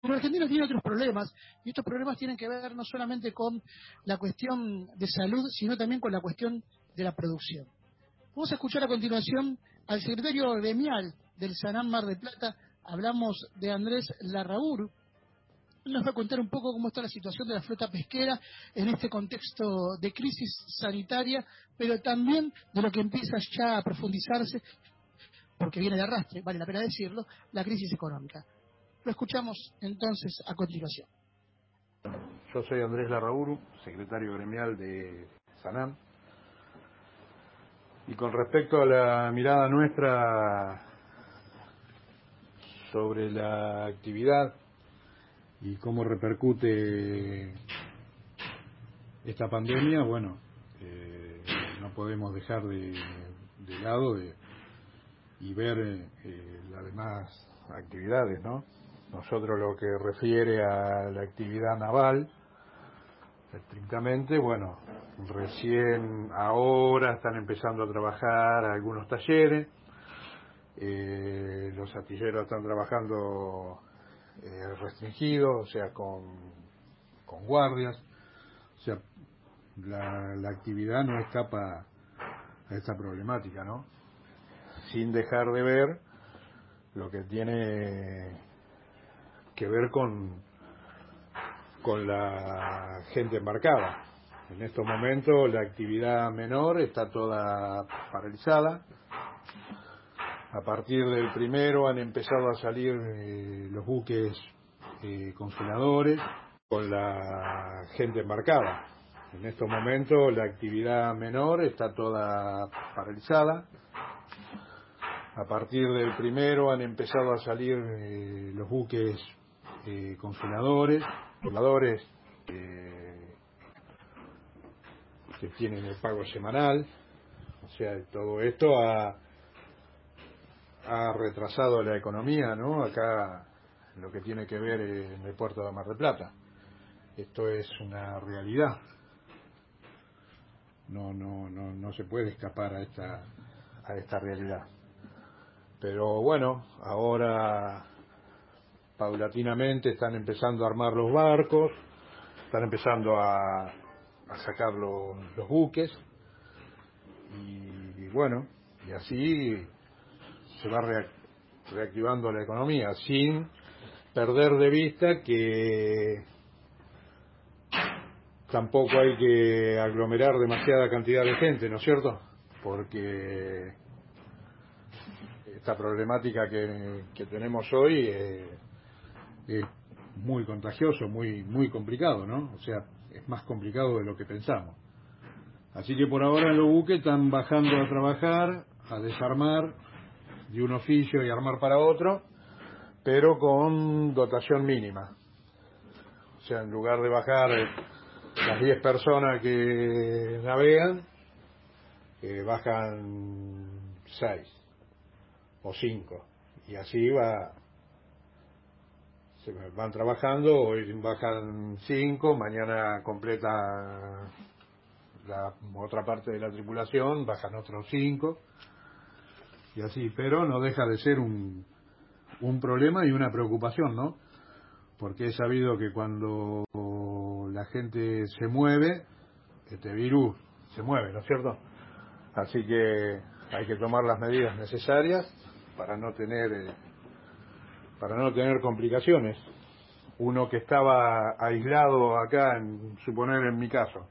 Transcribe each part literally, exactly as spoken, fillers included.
Pero Argentina tiene otros problemas, y estos problemas tienen que ver no solamente con la cuestión de salud, sino también con la cuestión de la producción. Vamos a escuchar a continuación al secretario gremial del Sanam Mar del Plata. Hablamos de Andrés Larraúr. Nos va a contar un poco cómo está la situación de la flota pesquera en este contexto de crisis sanitaria, pero también de lo que empieza ya a profundizarse, porque viene de arrastre, vale la pena decirlo, la crisis económica. Lo escuchamos entonces a continuación. Yo soy Andrés Larraúr, secretario gremial de Sanam. Y con respecto a la mirada nuestra sobre la actividad y cómo repercute esta pandemia, bueno, eh, no podemos dejar de, de lado de, y ver eh, las demás actividades, ¿no? Nosotros lo que refiere a la actividad naval, estrictamente, bueno, recién ahora están empezando a trabajar algunos talleres, eh, los astilleros están trabajando eh, restringidos, o sea, con, con guardias, o sea, la, la actividad no escapa a esta problemática, ¿no? Sin dejar de ver lo que tiene que ver con con la gente embarcada. En estos momentos la actividad menor está toda paralizada. A partir del primero han empezado a salir eh, los buques eh, congeladores con la gente embarcada. En estos momentos la actividad menor está toda paralizada. A partir del primero han empezado a salir eh, los buques eh, congeladores, congeladores eh, que tienen el pago semanal. O sea, todo esto ha, ha retrasado la economía, ¿no? Acá lo que tiene que ver en el puerto de Mar del Plata. Esto es una realidad. No, no, no, no se puede escapar a esta, a esta realidad. Pero bueno, ahora paulatinamente están empezando a armar los barcos, están empezando a, a sacar los, los buques y, y bueno, y así se va rea, reactivando la economía sin perder de vista que tampoco hay que aglomerar demasiada cantidad de gente, ¿no es cierto? Porque esta problemática que, que tenemos hoy eh, es muy contagioso, muy muy complicado, ¿no? O sea, es más complicado de lo que pensamos. Así que por ahora los buques están bajando a trabajar, a desarmar de un oficio y armar para otro, pero con dotación mínima. O sea, en lugar de bajar las diez personas que navegan, eh, bajan seis o cinco. Y así va, se van trabajando, hoy bajan cinco, mañana completa la otra parte de la tripulación, bajan otros cinco, y así, pero no deja de ser un, un problema y una preocupación, ¿no? Porque he sabido que cuando la gente se mueve, este virus se mueve, ¿no es cierto? Así que hay que tomar las medidas necesarias para no tener eh, para no tener complicaciones. Uno que estaba aislado acá, en, suponer en mi caso,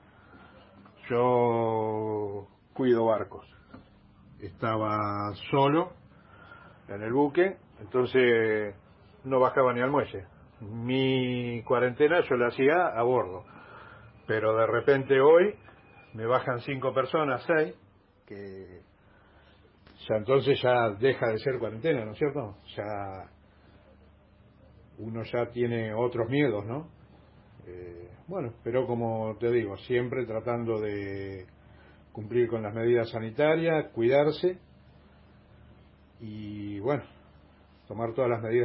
yo cuido barcos, estaba solo en el buque, entonces no bajaba ni al muelle. Mi cuarentena yo la hacía a bordo, pero de repente hoy me bajan cinco personas, seis, que ya entonces ya deja de ser cuarentena, ¿no es cierto? Ya uno ya tiene otros miedos, ¿no? Eh, bueno, pero como te digo, siempre tratando de cumplir con las medidas sanitarias, cuidarse y bueno, tomar todas las medidas